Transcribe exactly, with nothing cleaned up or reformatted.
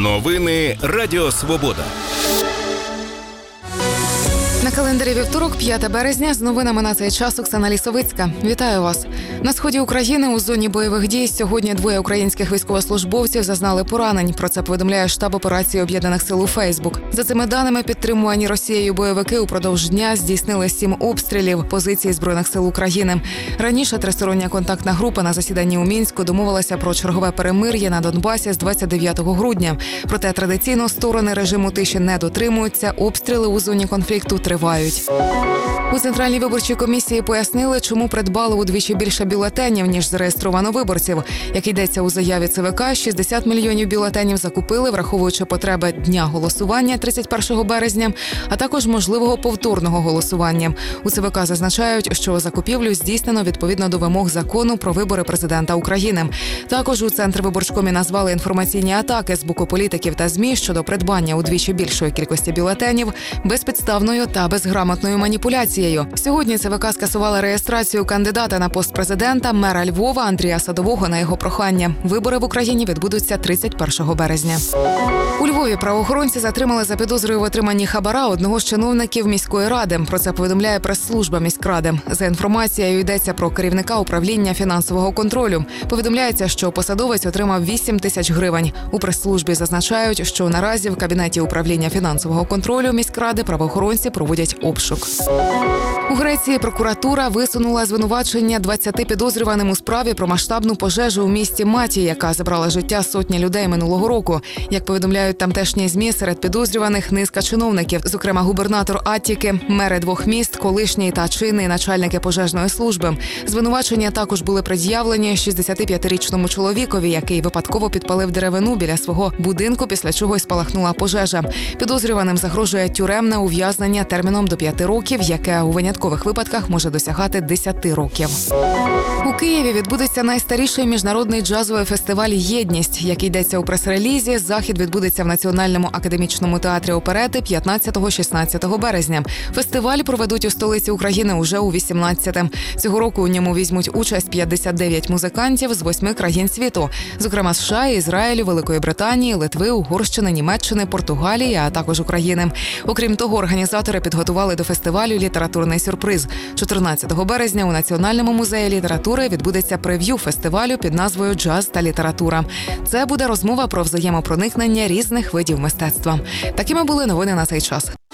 Новини Радіо Свобода. На календарі вівторок, п'яте березня, з новинами на цей час Оксана Лісовицька. Вітаю вас. На сході України у зоні бойових дій сьогодні двоє українських військовослужбовців зазнали поранень. Про це повідомляє штаб операції Об'єднаних сил у Фейсбук. За цими даними, підтримувані Росією бойовики упродовж дня здійснили сім обстрілів позицій Збройних сил України. Раніше тристороння контактна група на засіданні у Мінську домовилася про чергове перемир'я на Донбасі з двадцять дев'ятого грудня. Проте традиційно сторони режиму тиші не дотримуються, обстріли у зоні конфлікту тривають. У Центральній виборчій комісії пояснили, чому придбали удвічі більше бюлетенів, ніж зареєстровано виборців. Як йдеться у заяві ЦВК, шістдесят мільйонів бюлетенів закупили, враховуючи потреби дня голосування тридцять першого березня, а також можливого повторного голосування. У ЦВК зазначають, що закупівлю здійснено відповідно до вимог закону про вибори президента України. Також у Центрвиборчкомі назвали інформаційні атаки з боку політиків та ЗМІ щодо придбання удвічі більшої кількості бюлетенів безпідставною та безграмотною маніпуляцією. Сьогодні ЦВК скасувала реєстрацію кандидата на пост президента, мера Львова Андрія Садового на його прохання. Вибори в Україні відбудуться тридцять першого березня. У Львові правоохоронці затримали за підозрою в отриманні хабара одного з чиновників міської ради. Про це повідомляє прес-служба міськради. За інформацією, йдеться про керівника управління фінансового контролю. Повідомляється, що посадовець отримав вісім тисяч гривень. У прес-службі зазначають, що наразі в кабінеті управління фінансового контролю міськради правоохоронці проводять обшук. У Греції прокуратура висунула звинувачення двадцяти підозрюваним у справі про масштабну пожежу у місті Маті, яка забрала життя сотні людей минулого року. Як повідомляють тамтешні ЗМІ, серед підозрюваних низка чиновників, зокрема губернатор Аттіки, мери двох міст, колишній та чинний начальники пожежної служби. Звинувачення також були пред'явлені шістдесятип'ятирічному чоловікові, який випадково підпалив деревину біля свого будинку, після чого й спалахнула пожежа. Підозрюваним загрожує тюремне ув'язнення терміном до п'яти років, яке у виняткових випадках може досягати десяти років. У Києві відбудеться найстаріший міжнародний джазовий фестиваль «Єдність». Як йдеться у прес-релізі, захід відбудеться в Національному академічному театрі оперети п'ятнадцятого-шістнадцятого березня. Фестиваль проведуть у столиці України уже у вісімнадцяте. Цього року у ньому візьмуть участь п'ятдесят дев'ять музикантів з восьми країн світу, зокрема США, Ізраїлю, Великої Британії, Литви, Угорщини, Німеччини, Португалії, а також України. Окрім того, організатори підготували до фестивалю літературний сюрприз. чотирнадцятого березня у Національному музеї літератури відбудеться прев'ю фестивалю під назвою «Джаз та література». Це буде розмова про взаємопроникнення різних видів мистецтва. Такими були новини на цей час.